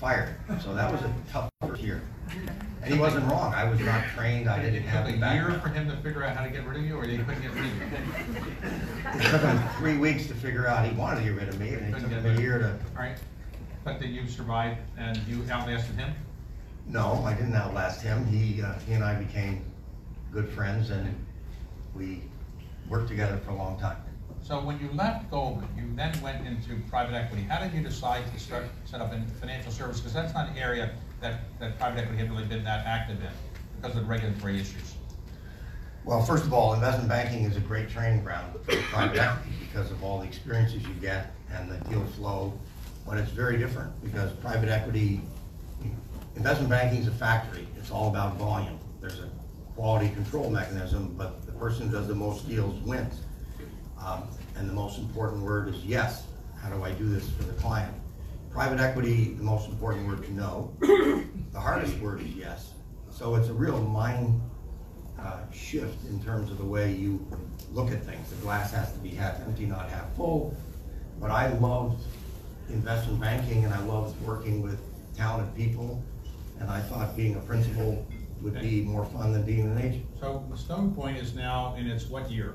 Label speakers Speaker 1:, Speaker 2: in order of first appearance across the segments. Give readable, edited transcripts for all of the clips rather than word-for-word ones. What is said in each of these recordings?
Speaker 1: fired. So that was a tough first year. And he wasn't wrong. I was not trained. I didn't have the background.
Speaker 2: It took a year for him to figure out how to get rid of you, or they couldn't get rid of you?
Speaker 1: It took him 3 weeks to figure out he wanted to get rid of me, and it took him a year to...
Speaker 2: All right. But then you survived, and you outlasted him?
Speaker 1: No, I didn't outlast him. He and I became good friends, and we worked together for a long time.
Speaker 2: So when you left Goldman, you then went into private equity. How did you decide to set up in financial services? Because that's not an area that private equity had really been that active in because of the regulatory issues.
Speaker 1: Well, first of all, investment banking is a great training ground for private equity because of all the experiences you get and the deal flow. But it's very different because private equity, investment banking is a factory. It's all about volume. There's a quality control mechanism, but the person who does the most deals wins. And the most important word is yes. How do I do this for the client? Private equity, the most important word to know. The hardest word is yes. So it's a real mind shift in terms of the way you look at things. The glass has to be half empty, not half full. But I loved investment banking, and I loved working with talented people, and I thought being a principal would be more fun than being an agent.
Speaker 2: So Stone Point is now in its what year?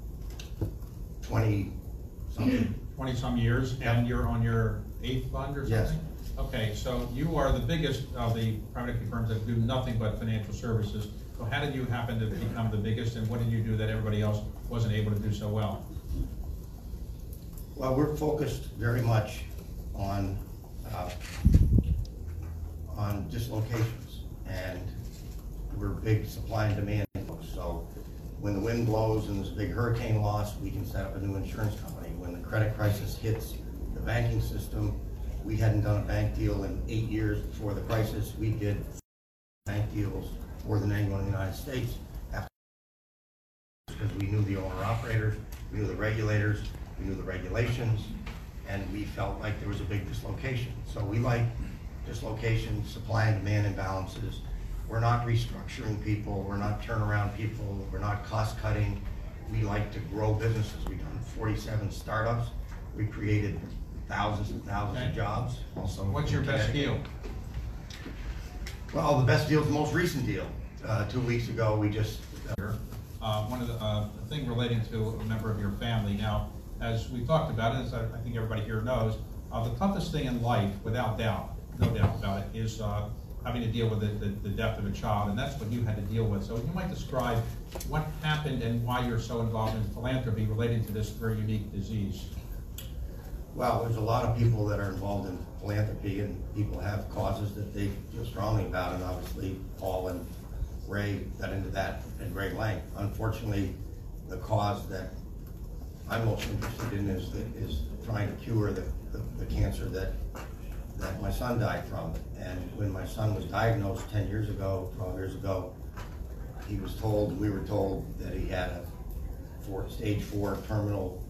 Speaker 1: 20-something.
Speaker 2: 20-some years, and you're on your 8th fund or something?
Speaker 1: Yes.
Speaker 2: Okay, so you are the biggest of the private equity firms that do nothing but financial services. So how did you happen to become the biggest, and what did you do that everybody else wasn't able to do so well?
Speaker 1: Well, we're focused very much on dislocations, and we're big supply and demand folks. So when the wind blows and there's a big hurricane loss, we can set up a new insurance company. When the credit crisis hits the banking system, we hadn't done a bank deal in 8 years before the crisis. We did bank deals more than anyone in the United States because we knew the owner-operators, we knew the regulators, we knew the regulations, and we felt like there was a big dislocation. So we like dislocations, supply and demand imbalances. We're not restructuring people, we're not turnaround people, we're not cost cutting. We like to grow businesses. We've done 47 startups. We created thousands and thousands of jobs. Also,
Speaker 2: what's your best deal?
Speaker 1: Well, the best deal is the most recent deal. 2 weeks ago, we just...
Speaker 2: One of the thing relating to a member of your family. Now, as we talked about it, as I think everybody here knows, the toughest thing in life, without doubt, no doubt about it, is having to deal with the death of a child, and that's what you had to deal with. So you might describe what happened and why you're so involved in philanthropy relating to this very unique disease.
Speaker 1: Well, there's a lot of people that are involved in philanthropy, and people have causes that they feel strongly about, and obviously Paul and Ray got into that at great length. Unfortunately, the cause that I'm most interested in is trying to cure the cancer that my son died from. And when my son was diagnosed 10 years ago, 12 years ago, he was told, we were told that he had a stage 4 terminal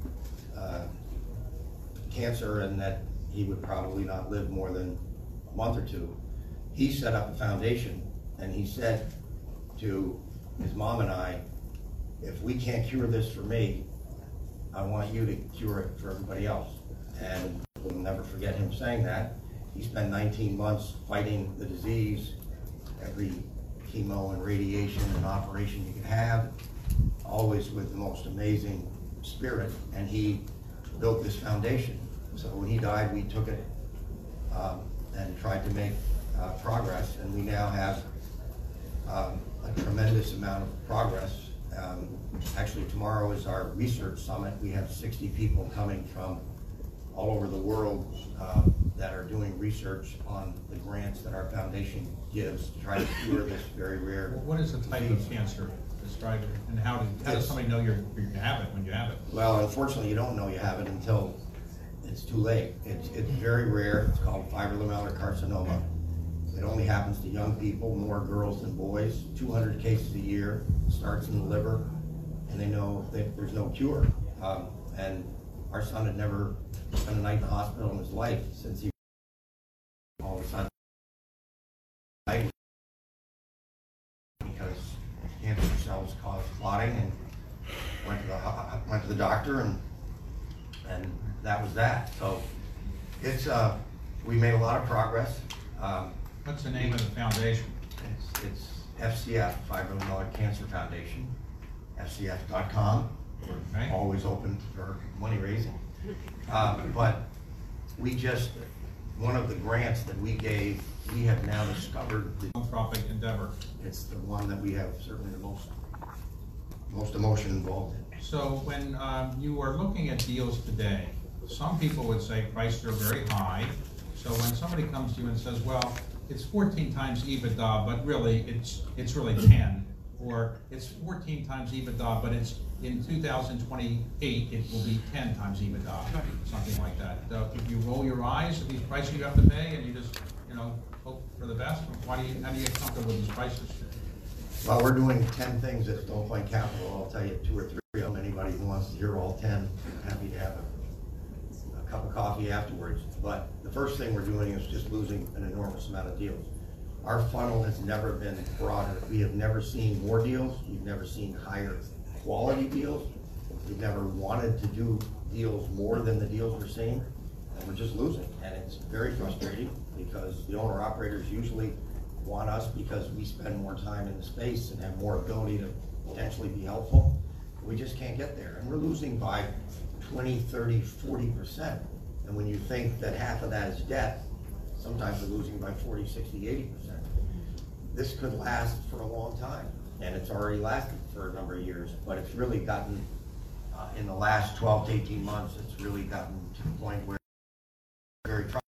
Speaker 1: cancer, and that he would probably not live more than a month or two. He set up a foundation, and he said to his mom and I, if we can't cure this for me, I want you to cure it for everybody else. And we'll never forget him saying that. He spent 19 months fighting the disease, every chemo and radiation and operation you could have, always with the most amazing spirit, and he built this foundation. So when he died, we took it and tried to make progress, and we now have a tremendous amount of progress. Actually, tomorrow is our research summit. We have 60 people coming from all over the world that are doing research on the grants that our foundation gives to try to cure this very rare disease.
Speaker 2: What is the type of cancer? Describe it, and how does somebody know you have it when you have it?
Speaker 1: Well, unfortunately, you don't know you have it until it's too late. It's very rare. It's called fibrolamellar carcinoma. It only happens to young people, more girls than boys. 200 cases a year. It starts in the liver, and they know that there's no cure. And our son had never spent a night in the hospital in his life since he all of a sudden died because cancer cells cause clotting, and went to the doctor, and that was that. So it's We made a lot of progress.
Speaker 2: What's the name of the foundation?
Speaker 1: It's FCF, $5 Million Cancer Foundation, FCF.com. We're
Speaker 2: Okay.
Speaker 1: always open for money raising. But we just, one of the grants that we gave, we have now discovered that
Speaker 2: Philanthropic endeavor.
Speaker 1: it's the one that we have certainly the most emotion involved in.
Speaker 2: So when you are looking at deals today, some people would say prices are very high. So when somebody comes to you and says, well, it's 14 times EBITDA, but really it's really 10, or it's 14 times EBITDA, but it's in 2028 it will be 10 times EBITDA, something like that. So if you roll your eyes at these prices you have to pay, and you just hope for the best, how do you get comfortable with these prices?
Speaker 1: Well, we're doing 10 things at Stone Point Capital. I'll tell you 2 or 3 of them. Anybody who wants to hear all 10, I'm happy to have a cup of coffee afterwards. But the first thing we're doing is just losing an enormous amount of deals. Our funnel has never been broader. We have never seen more deals. We've never seen higher quality deals. We've never wanted to do deals more than the deals we're seeing, and we're just losing. And it's very frustrating because the owner-operators usually want us because we spend more time in the space and have more ability to potentially be helpful. We just can't get there. And we're losing by 20, 30, 40%. And when you think that half of that is debt, sometimes we're losing by 40, 60, 80%. This could last for a long time, and it's already lasted for a number of years, but it's really gotten, in the last 12 to 18 months, it's really gotten to the point where it's very troublesome.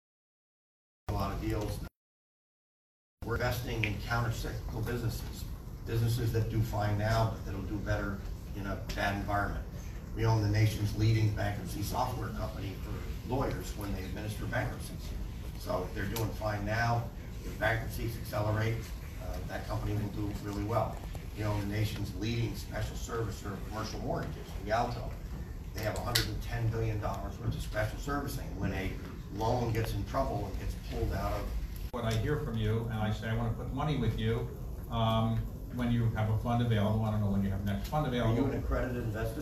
Speaker 1: A lot of deals. We're investing in counter-cyclical businesses that do fine now, but that'll do better in a bad environment. We own the nation's leading bankruptcy software company for lawyers when they administer bankruptcies. So if they're doing fine now, if bankruptcies accelerate, that company will do really well. We own the nation's leading special servicer of commercial mortgages, Rialto. They have $110 billion worth of special servicing. When a loan gets in trouble and gets pulled out of.
Speaker 2: What I hear from you, and I say I want to put money with you, when you have a fund available. I don't know when you have next fund available.
Speaker 1: Are you an accredited investor?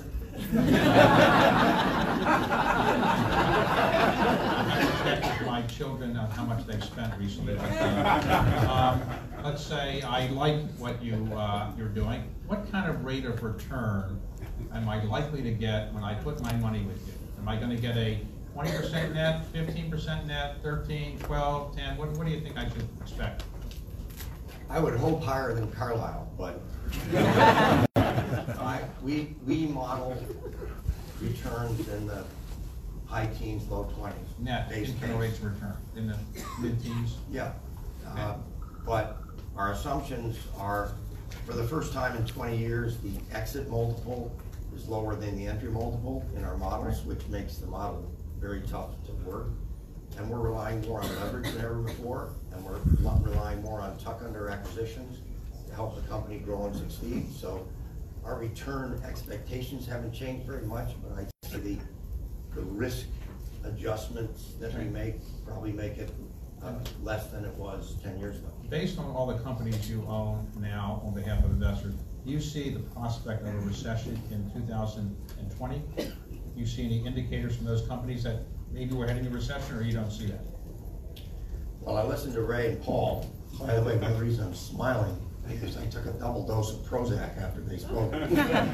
Speaker 2: My children on how much they've spent recently. But, let's say I like what you're doing. What kind of rate of return am I likely to get when I put my money with you? Am I going to get a 20% net, 15% net, 13, 12, 10? What do you think I should expect?
Speaker 1: I would hope higher than Carlisle, but we model returns in the high teens, low 20s.
Speaker 2: Net internal rates of return in the mid-teens?
Speaker 1: Yeah.
Speaker 2: Okay.
Speaker 1: But our assumptions are, for the first time in 20 years, the exit multiple is lower than the entry multiple in our models, which makes the model very tough to work. And we're relying more on leverage than ever before, and we're relying more on tuck-under acquisitions to help the company grow and succeed. So our return expectations haven't changed very much, but I'd say the risk adjustments that we make probably make it less than it was 10 years ago.
Speaker 2: Based on all the companies you own now on behalf of investors, do you see the prospect of a recession in 2020? Do you see any indicators from those companies that maybe we're heading to recession, or you don't see that?
Speaker 1: Well, I listened to Ray and Paul. By the way, one reason I'm smiling because I took a double dose of Prozac after they spoke. I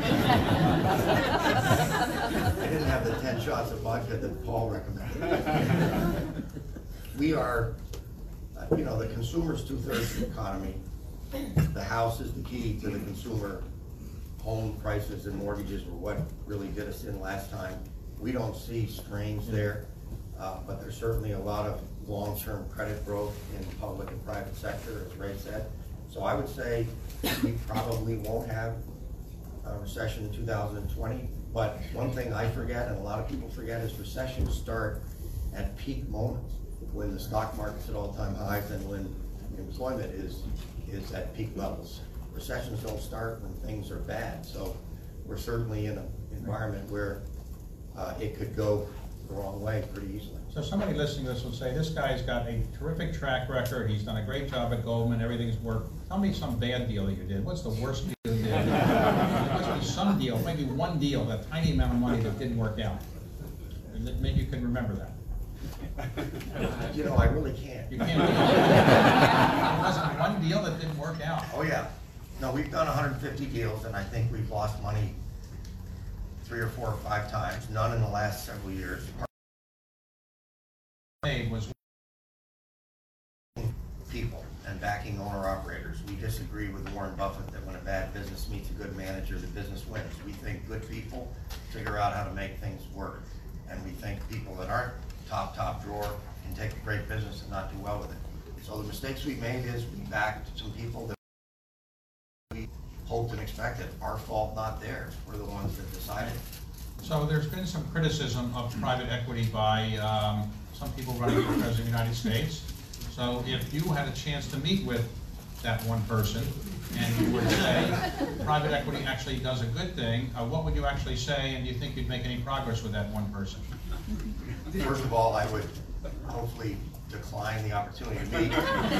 Speaker 1: didn't have the 10 shots of vodka that Paul recommended. We are, the consumer's 2/3 of the economy. The house is the key to the consumer. Home prices and mortgages were what really did us in last time. We don't see strains there, but there's certainly a lot of long-term credit growth in the public and private sector, as Ray said. So I would say we probably won't have a recession in 2020. But one thing I forget, and a lot of people forget, is recessions start at peak moments, when the stock market's at all-time highs and when employment is at peak levels. Recessions don't start when things are bad. So we're certainly in an environment where it could go the wrong way pretty easily.
Speaker 2: So somebody listening to this will say, this guy's got a terrific track record, he's done a great job at Goldman, everything's worked. Tell me some bad deal that you did. What's the worst deal you did? There must be some deal, maybe one deal, that tiny amount of money that didn't work out. And maybe you can remember that.
Speaker 1: You know, I really can't.
Speaker 2: You can't do it. There wasn't one deal that didn't work out.
Speaker 1: Oh, yeah. No, we've done 150 deals, and I think we've lost money 3 or 4 or 5 times, none in the last several years.
Speaker 2: Was
Speaker 1: people and backing owner-operators. We disagree with Warren Buffett that when a bad business meets a good manager, the business wins. We think good people figure out how to make things work. And we think people that aren't top drawer can take a great business and not do well with it. So the mistakes we made is we backed some people that we hoped and expected. Our fault, not theirs. We're the ones that decided.
Speaker 2: So there's been some criticism of private equity by some people running for President of the United States. So if you had a chance to meet with that one person and you would say private equity actually does a good thing, what would you actually say, and do you think you'd make any progress with that one person?
Speaker 1: First of all, I would hopefully decline the opportunity to meet.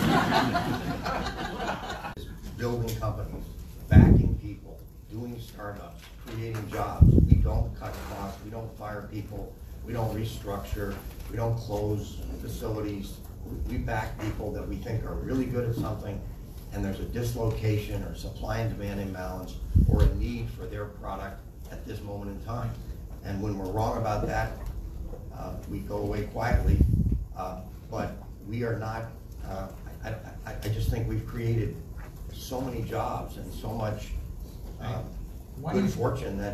Speaker 1: Building companies, backing people, doing startups, creating jobs. We don't cut costs, we don't fire people, we don't restructure, we don't close facilities. We back people that we think are really good at something, and there's a dislocation or supply and demand imbalance or a need for their product at this moment in time. And when we're wrong about that, we go away quietly, but we are not, I just think we've created so many jobs and so much good fortune that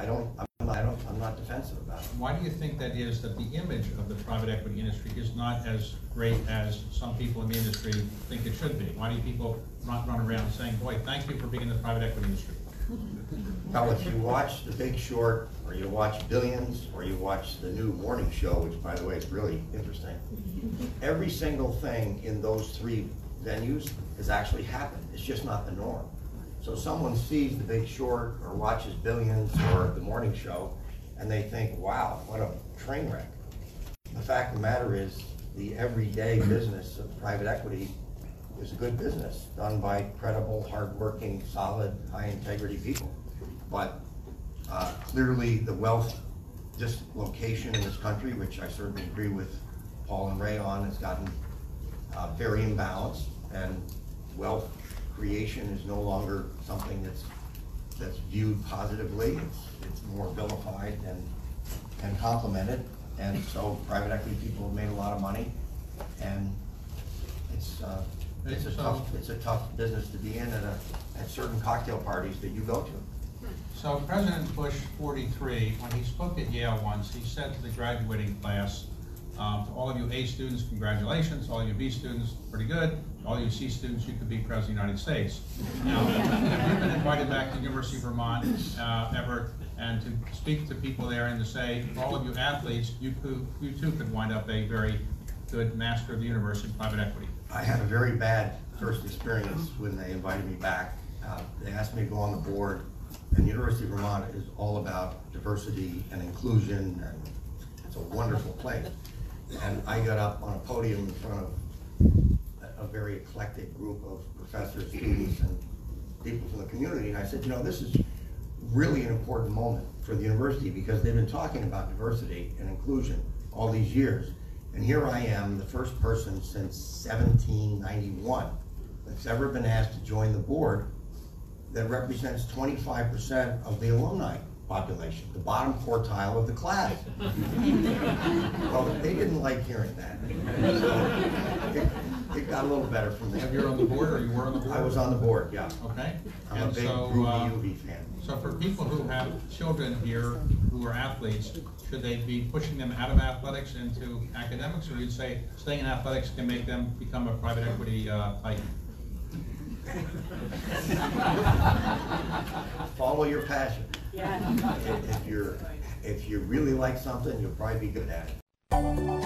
Speaker 1: I'm not defensive about it.
Speaker 2: Why do you think that is, that the image of the private equity industry is not as great as some people in the industry think it should be? Why do people not run around saying, boy, thank you for being in the private equity industry?
Speaker 1: Well, if you watch The Big Short, or you watch Billions, or you watch the new morning show, which by the way is really interesting, every single thing in those 3 venues has actually happened. It's just not the norm. So someone sees The Big Short or watches Billions or the morning show and they think, wow, what a train wreck. The fact of the matter is the everyday business of private equity is a good business done by credible, hardworking, solid, high integrity people. But clearly the wealth dislocation in this country, which I certainly agree with Paul and Ray on, has gotten very imbalanced, and wealth creation is no longer something that's viewed positively. It's more vilified and complimented, and so private equity people have made a lot of money, and it's a tough business to be in at certain cocktail parties that you go to.
Speaker 2: So President Bush 43, when he spoke at Yale once, he said to the graduating class, to all of you A students, congratulations. All of you B students, pretty good. All you C students, you could be President of the United States. Now, have you been invited back to the University of Vermont ever, and to speak to people there and to say, for all of you athletes, you too could wind up a very good master of the universe in private equity?
Speaker 1: I had a very bad first experience when they invited me back. They asked me to go on the board, and the University of Vermont is all about diversity and inclusion, and it's a wonderful place. And I got up on a podium in front of a very eclectic group of professors, students, and people from the community, and I said, you know, this is really an important moment for the university because they've been talking about diversity and inclusion all these years. And here I am, the first person since 1791 that's ever been asked to join the board that represents 25% of the alumni population, the bottom quartile of the class. Well, they didn't like hearing that. So it got a little better from there.
Speaker 2: Have you on the board, or you were on the board?
Speaker 1: I was on the board, yeah.
Speaker 2: Okay.
Speaker 1: I'm a big Groovy UV fan.
Speaker 2: So for people who have children here who are athletes, should they be pushing them out of athletics into academics, or you'd say staying in athletics can make them become a private equity titan?
Speaker 1: Follow your passion.
Speaker 3: Yeah.
Speaker 1: If you really like something, you'll probably be good at it.